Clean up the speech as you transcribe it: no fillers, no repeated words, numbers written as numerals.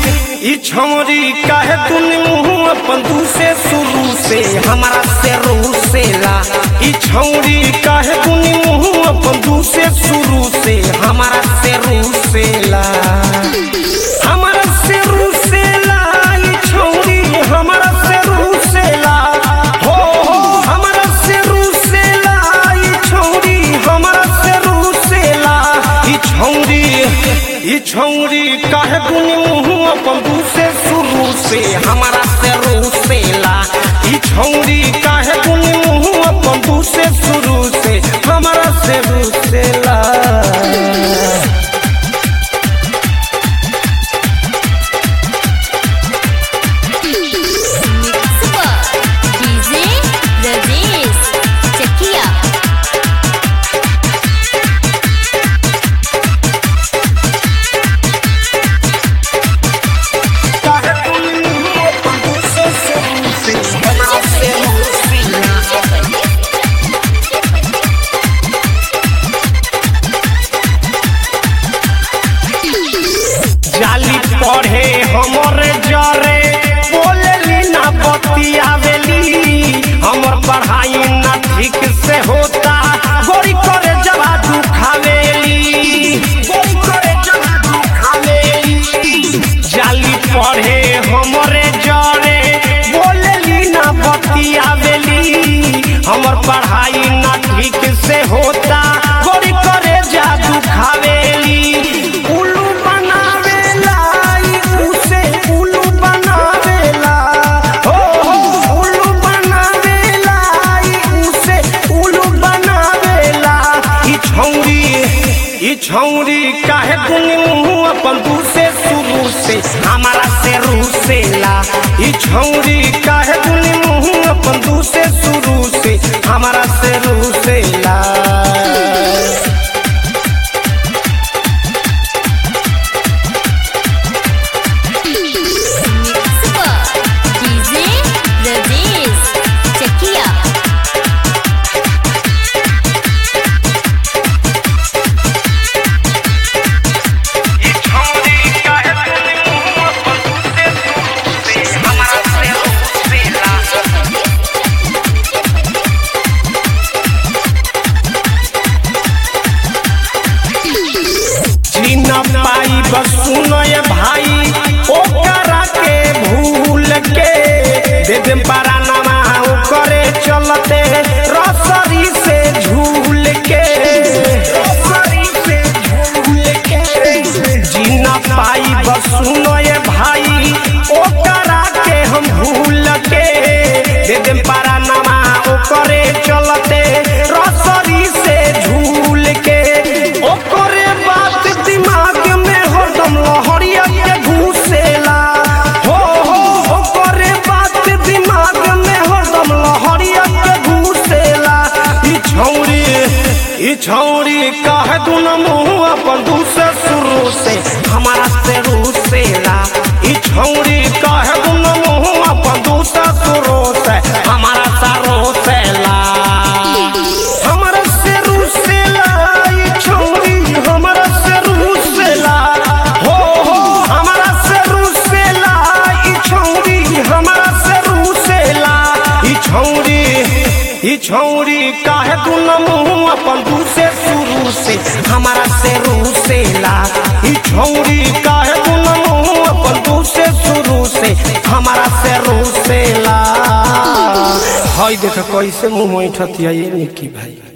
ई छौरी काहे तूने मुँह अपन दू से शुरू से हमारा से रूसेला। ई छौरी काहे तूने मुँह अपन दू से शुरू से हमारा से रूसेला। हमारा से रूसेला ई छौरी हमारा से रूसेला। हो हमारा से रूसेला ई छौरी हमारा से रूसेला। ई छौरी काहे तूने मुँह अपन दू से शुरू से हमारा से रूसेला। ई छौरी काहे तूने मुँह अपन दू से शुरू से हमारा से रूसेला। जाली पढ़े हमरे जरे बोलेली ना बतियावेली। हमर पढ़ाई ना ठीक से होता गोरी करे जवा दुखावेली। गोरी करे जवा दुखावेली। जाली पढ़े हमरे जरे बोलेली ना बतियावेली। हमर पढ़ाई ना ठीक से होता गोरी करे जा दुखावेली। ई छौरी काहे तूने मुँह अपन दू से शुरू से हमारा से रूसेला। ई छौरी काहे तूने मुँह अपन दू से शुरू से हमारा से रूसेला। न पाई बस सुनो ये भाई ओकरा के भूल के दे दे परानमा करे चलते रसरी से झूल के। रसरी से झूल के जी न पाई बस सुनो ये भाई ओकरा के हम भूल के दे दे परानमा करे चलते रसरी से झूल के। ओकरे बात दिमाग में हरदम लहरिया के घुसेला। हो ओकरे बात दिमाग में हरदम लहरिया के घुसेला। ई छौरी काहे तूने मुँह अपन दू से शुरू से हमारा से रूसेला। ई छौरी काहे तूने मुँह अपन दू से शुरू से हमारा से रूसेला। हमारा से रूसेला ई छौरी हमारा से रूसेला। हो हमारा से रूसेला ई छौरी हमारा से रूसेला। ई छौरी काहे तूने मुँह अपन दू से शुरू से हमारा से रूसेला। ई छौरी काहे तूने मुँह अपन दू से शुरू से हमारा से रूसेला। हई देख कैसे मुँह ऐठतिया ये निकी भाई।